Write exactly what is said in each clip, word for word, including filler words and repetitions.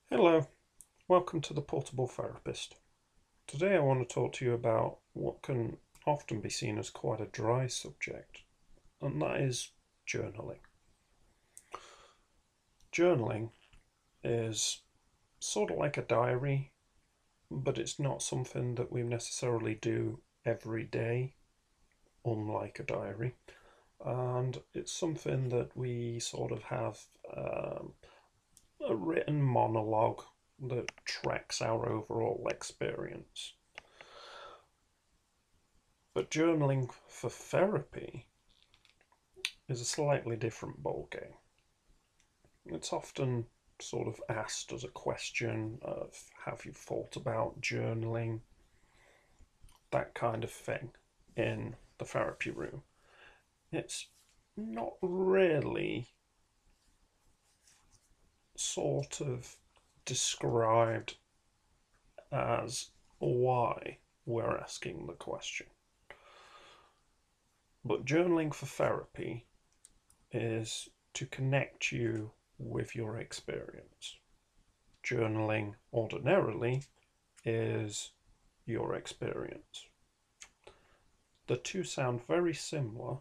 Hello, welcome to the Portable Therapist. Today I want to talk to you about what can often be seen as quite a dry subject, and that is journaling. Journaling is sort of like a diary, but it's not something that we necessarily do every day, unlike a diary. And it's something that we sort of have um, a written monologue that tracks our overall experience. But journaling for therapy is a slightly different ballgame. It's often sort of asked as a question of have you thought about journaling, that kind of thing in the therapy room. It's not really sort of described as why we're asking the question. But journaling for therapy is to connect you with your experience. Journaling ordinarily is your experience. The two sound very similar,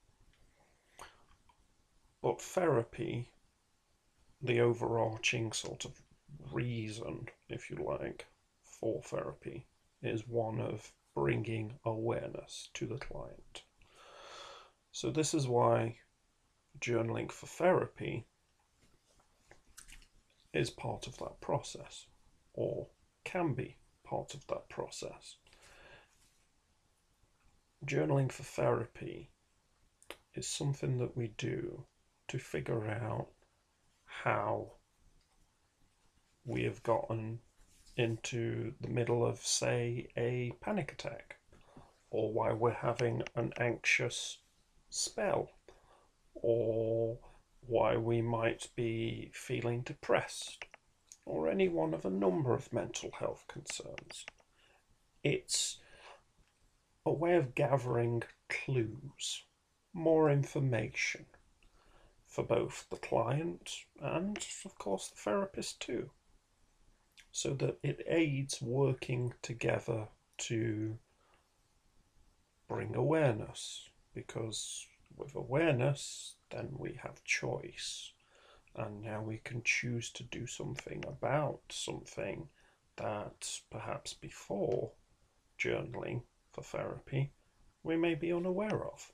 but therapy, the overarching sort of reason, if you like, for therapy, is one of bringing awareness to the client. So, this is why journaling for therapy is part of that process, or can be part of that process. Journaling for therapy is something that we do to figure out how we have gotten into the middle of, say, a panic attack, or why we're having an anxious spell, or why we might be feeling depressed, or any one of a number of mental health concerns. It's a way of gathering clues, more information for both the client and, of course, the therapist too, so that it aids working together to bring awareness, because with awareness, then we have choice, and now we can choose to do something about something that perhaps before journaling for therapy we may be unaware of.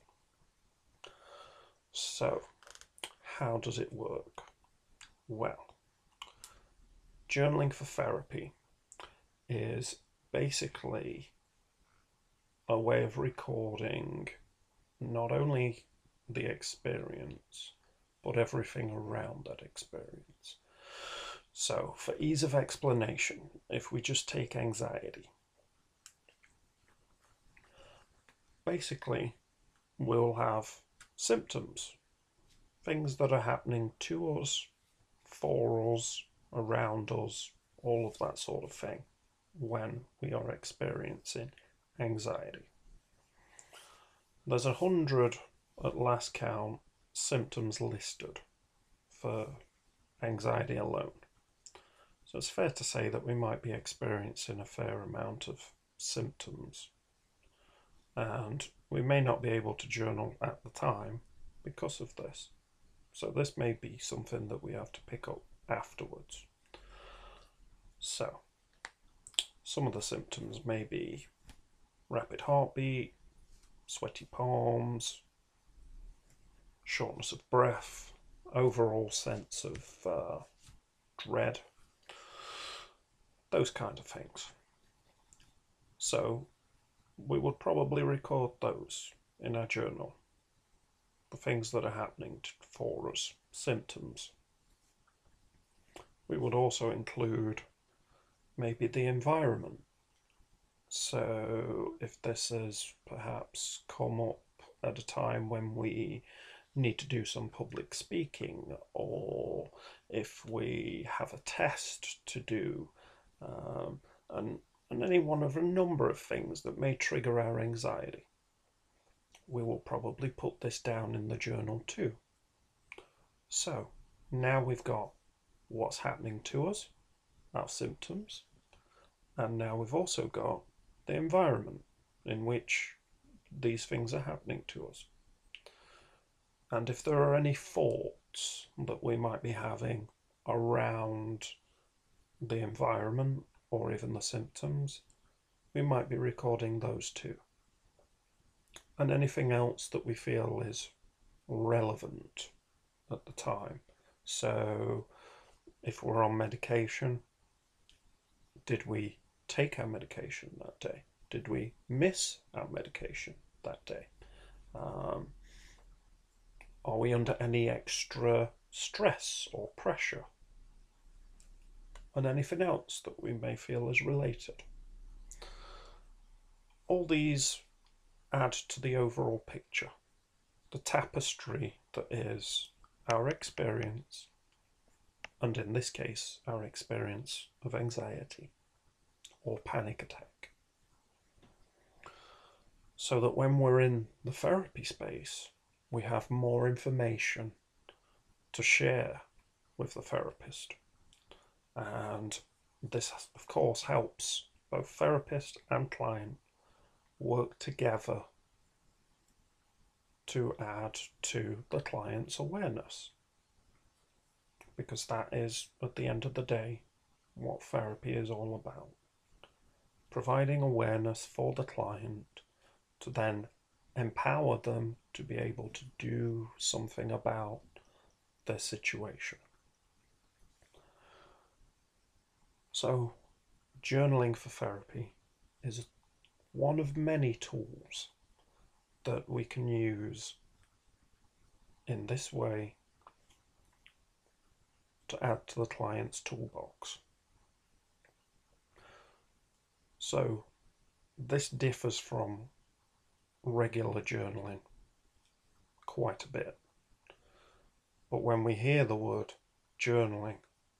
So, how does it work? Well, journaling for therapy is basically a way of recording not only the experience but everything around that experience. So, for ease of explanation, if we just take anxiety, basically we'll have symptoms, things that are happening to us, for us, around us, all of that sort of thing when we are experiencing anxiety. There's a hundred at last count symptoms listed for anxiety alone. So it's fair to say that we might be experiencing a fair amount of symptoms, and we may not be able to journal at the time because of this. So this may be something that we have to pick up afterwards. So, some of the symptoms may be rapid heartbeat, sweaty palms, shortness of breath, overall sense of uh, dread, those kind of things. So, we would probably record those in our journal, the things that are happening for us, symptoms. We would also include maybe the environment. So, if this has perhaps come up at a time when we need to do some public speaking, or if we have a test to do, um, and, and any one of a number of things that may trigger our anxiety, we will probably put this down in the journal too. So, now we've got what's happening to us, our symptoms, and now we've also got the environment in which these things are happening to us. And if there are any thoughts that we might be having around the environment or even the symptoms, we might be recording those too. And anything else that we feel is relevant at the time. So if we're on medication, did we take our medication that day? Did we miss our medication that day? Um, are we under any extra stress or pressure? And anything else that we may feel is related. All these add to the overall picture, the tapestry that is our experience, and in this case, our experience of anxiety or panic attack. So that when we're in the therapy space, we have more information to share with the therapist. And this, of course, helps both therapist and client work together to add to the client's awareness. Because that is, at the end of the day, what therapy is all about. Providing awareness for the client to then empower them to be able to do something about their situation. So, journaling for therapy is one of many tools that we can use in this way to add to the client's toolbox. So, this differs from regular journaling quite a bit. But when we hear the word journaling,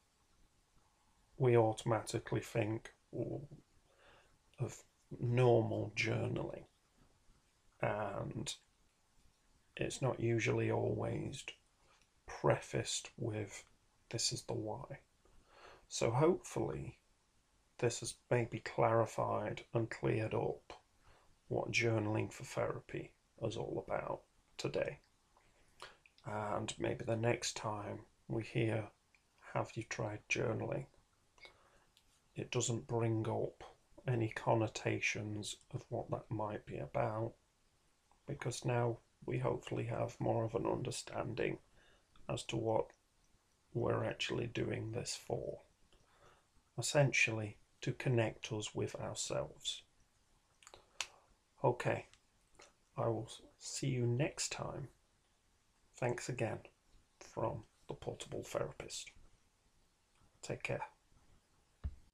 we automatically think of normal journaling, and it's not usually always prefaced with this is the why. So hopefully this has maybe clarified and cleared up what journaling for therapy is all about today. And maybe the next time we hear, have you tried journaling, it doesn't bring up any connotations of what that might be about, because now we hopefully have more of an understanding as to what we're actually doing this for. Essentially, to connect us with ourselves. Okay, I will see you next time. Thanks again from the Portable Therapist. Take care.